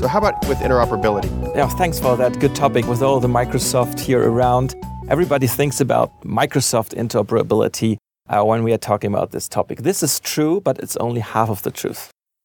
So how about with interoperability? Yeah, thanks for that good topic. With all the Microsoft here around, everybody thinks about Microsoft interoperability when we are talking about this topic. This is true, but it's only half of the truth.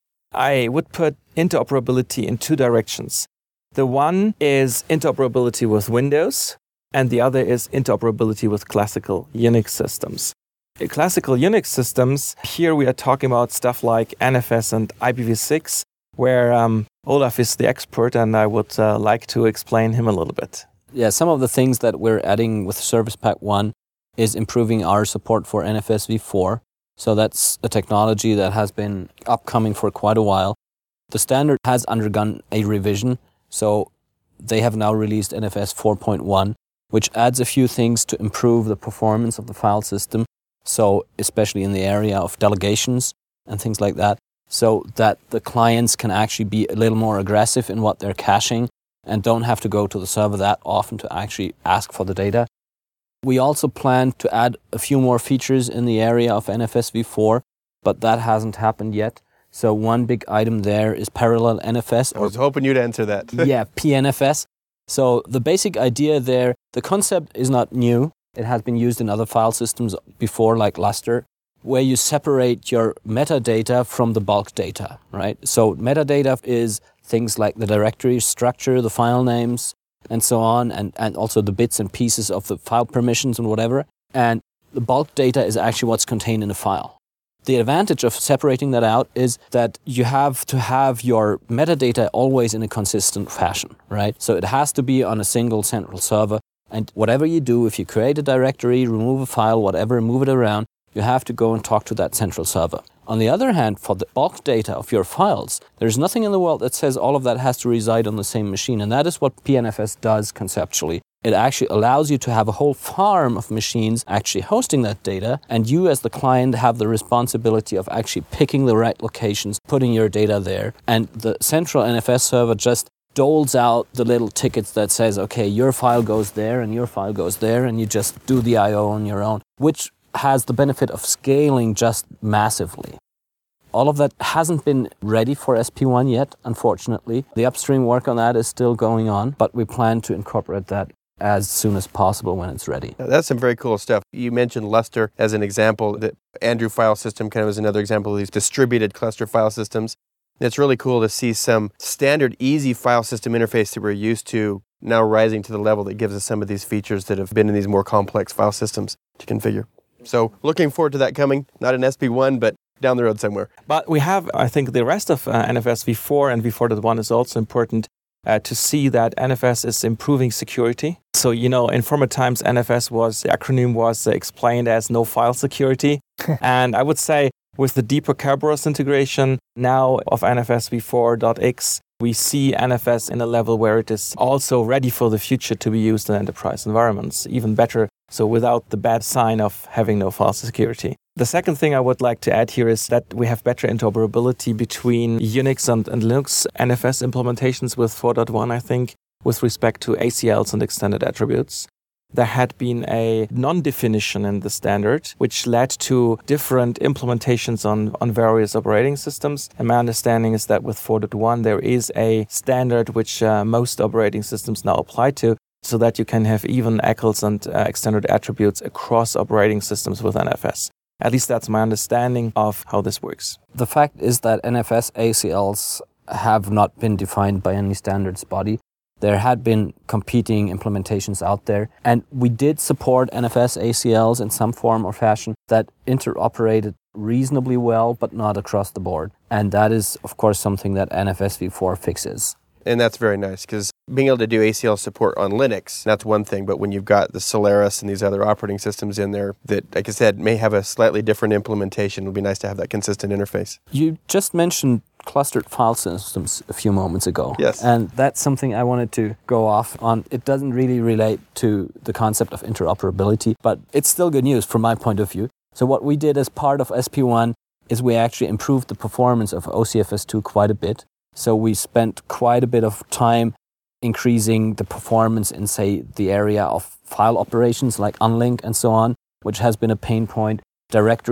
I would put interoperability in two directions. The one is interoperability with Windows, and the other is interoperability with classical Unix systems. Classical Unix systems, here we are talking about stuff like NFS and IPv6, where Olaf is the expert, and I would like to explain him a little bit. Yeah, some of the things that we're adding with Service Pack 1 is improving our support for NFS v4. So that's a technology that has been upcoming for quite a while. The standard has undergone a revision, so they have now released NFS 4.1, which adds a few things to improve the performance of the file system, so especially in the area of delegations and things like that, so that the clients can actually be a little more aggressive in what they're caching and don't have to go to the server that often to actually ask for the data. We also plan to add a few more features in the area of NFS v4, but that hasn't happened yet. So one big item there is parallel NFS. I was hoping you'd answer that. Yeah, PNFS. So the basic idea there, the concept is not new. It has been used in other file systems before, like Lustre, where you separate your metadata from the bulk data, right? So metadata is things like the directory structure, the file names, and so on, and also the bits and pieces of the file permissions and whatever. And the bulk data is actually what's contained in a file. The advantage of separating that out is that you have to have your metadata always in a consistent fashion, right? So it has to be on a single central server. And whatever you do, if you create a directory, remove a file, whatever, move it around, you have to go and talk to that central server. On the other hand, for the bulk data of your files, there's nothing in the world that says all of that has to reside on the same machine. And that is what PNFS does conceptually. It actually allows you to have a whole farm of machines actually hosting that data, and you as the client have the responsibility of actually picking the right locations, putting your data there. And the central NFS server just doles out the little tickets that says, okay, your file goes there and your file goes there, and you just do the I/O on your own, which has the benefit of scaling just massively. All of that hasn't been ready for SP1 yet, unfortunately. The upstream work on that is still going on, but we plan to incorporate that as soon as possible when it's ready. Now, that's some very cool stuff. You mentioned Lustre as an example. The Andrew file system kind of is another example of these distributed cluster file systems. It's really cool to see some standard easy file system interface that we're used to now rising to the level that gives us some of these features that have been in these more complex file systems to configure. So looking forward to that coming, not in SP1, but down the road somewhere. But we have, I think, the rest of NFS v4 and v4.1 is also important to see that NFS is improving security. So, in former times, NFS the acronym was explained as no file security. And I would say with the deeper Kerberos integration now of NFS v4.x, we see NFS in a level where it is also ready for the future to be used in enterprise environments, even better, so without the bad sign of having no file security. The second thing I would like to add here is that we have better interoperability between Unix and Linux NFS implementations with 4.1, I think, with respect to ACLs and extended attributes. There had been a non-definition in the standard, which led to different implementations on various operating systems. And my understanding is that with 4.1, there is a standard which most operating systems now apply to, so that you can have even ACLs and extended attributes across operating systems with NFS. At least that's my understanding of how this works. The fact is that NFS ACLs have not been defined by any standards body. There had been competing implementations out there, and we did support NFS ACLs in some form or fashion that interoperated reasonably well, but not across the board. And that is, of course, something that NFS v4 fixes. And that's very nice, because being able to do ACL support on Linux, that's one thing, but when you've got the Solaris and these other operating systems in there that, like I said, may have a slightly different implementation, it would be nice to have that consistent interface. You just mentioned clustered file systems a few moments ago. Yes. And that's something I wanted to go off on. It doesn't really relate to the concept of interoperability, but it's still good news from my point of view. So what we did as part of SP1 is we actually improved the performance of OCFS2 quite a bit. So we spent quite a bit of time increasing the performance in, say, the area of file operations like unlink and so on, which has been a pain point. Directory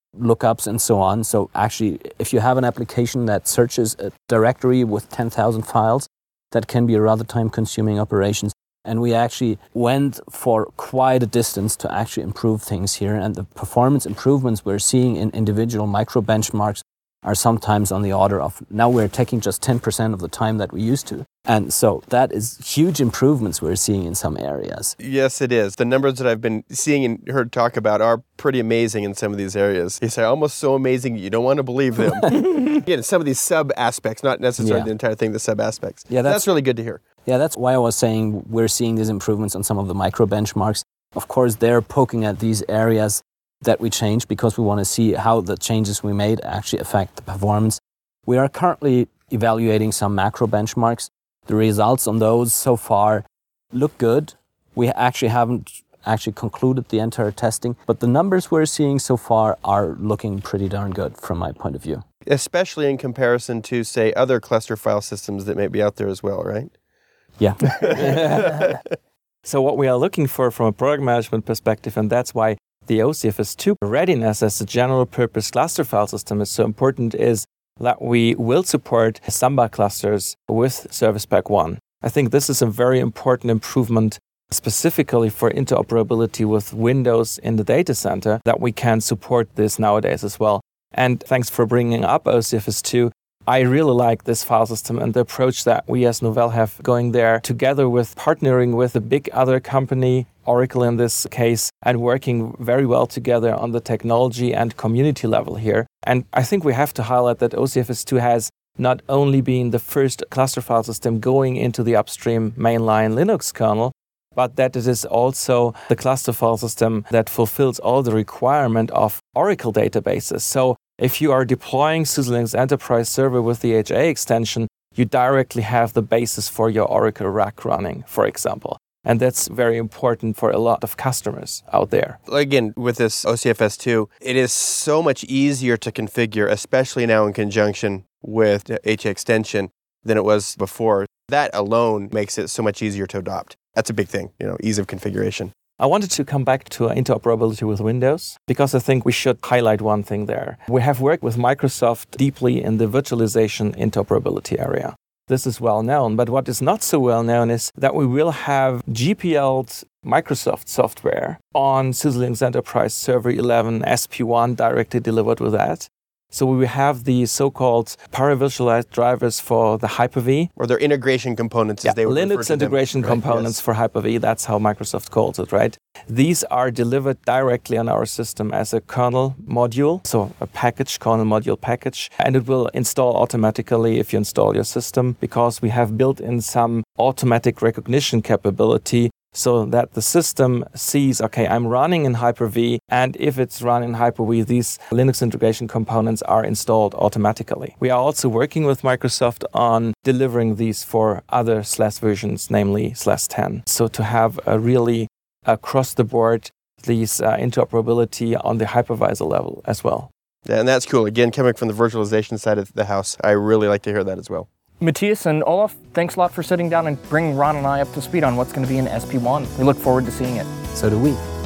lookups and so on. So actually, if you have an application that searches a directory with 10,000 files, that can be a rather time-consuming operation. And we actually went for quite a distance to actually improve things here. And the performance improvements we're seeing in individual micro benchmarks are sometimes on the order of, now we're taking just 10% of the time that we used to. And so that is huge improvements we're seeing in some areas. Yes, it is. The numbers that I've been seeing and heard talk about are pretty amazing in some of these areas. They say almost so amazing you don't want to believe them. Again, some of these sub-aspects, not necessarily the entire thing, the sub-aspects. Yeah, that's really good to hear. Yeah, that's why I was saying we're seeing these improvements on some of the micro benchmarks. Of course, they're poking at these areas that we changed because we want to see how the changes we made actually affect the performance. We are currently evaluating some macro benchmarks. The results on those so far look good. We actually haven't concluded the entire testing, but the numbers we're seeing so far are looking pretty darn good from my point of view. Especially in comparison to, say, other cluster file systems that may be out there as well, right? Yeah. So what we are looking for from a product management perspective, and that's why the OCFS2 readiness as a general purpose cluster file system is so important, is that we will support Samba clusters with Service Pack 1. I think this is a very important improvement specifically for interoperability with Windows in the data center, that we can support this nowadays as well. And thanks for bringing up OCFS2. I really like this file system and the approach that we as Novell have going there, together with partnering with a big other company, Oracle in this case, and working very well together on the technology and community level here. And I think we have to highlight that OCFS2 has not only been the first cluster file system going into the upstream mainline Linux kernel, but that it is also the cluster file system that fulfills all the requirement of Oracle databases. So if you are deploying SUSE Linux Enterprise Server with the HA extension, you directly have the basis for your Oracle rack running, for example. And that's very important for a lot of customers out there. Again, with this OCFS2, it is so much easier to configure, especially now in conjunction with the HA extension, than it was before. That alone makes it so much easier to adopt. That's a big thing, ease of configuration. I wanted to come back to interoperability with Windows because I think we should highlight one thing there. We have worked with Microsoft deeply in the virtualization interoperability area. This is well known, but what is not so well known is that we will have GPL'd Microsoft software on SUSE Linux Enterprise Server 11 SP1 directly delivered with that. So we will have the so-called para-virtualized drivers for the Hyper-V. Or their integration components, as they would refer to them. Linux integration components for Hyper-V, that's how Microsoft calls it, right? These are delivered directly on our system as a kernel module, so a package, kernel module package, and it will install automatically if you install your system, because we have built in some automatic recognition capability so that the system sees, okay, I'm running in Hyper-V, and if it's running in Hyper-V, these Linux integration components are installed automatically. We are also working with Microsoft on delivering these for other SLAS versions, namely SLAS 10. So to have a really across the board, these interoperability on the hypervisor level as well. Yeah, and that's cool. Again, coming from the virtualization side of the house, I really like to hear that as well. Matthias and Olaf, thanks a lot for sitting down and bringing Ron and I up to speed on what's going to be in SP1. We look forward to seeing it. So do we.